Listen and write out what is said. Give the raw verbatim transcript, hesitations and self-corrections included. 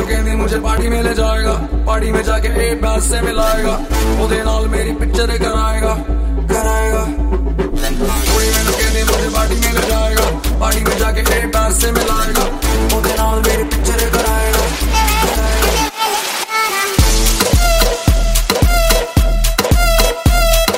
कहती मुझे पार्टी में ले जाएगा, पार्टी में जाके एक बैस से मिलाएगा, ओदे नाल मेरी पिक्चर कराएगा कराएगा। कुड़ी मैनू कहती मुझे पार्टी में ले जाएगा, पार्टी में जाके एक बैस से मिलाएगा।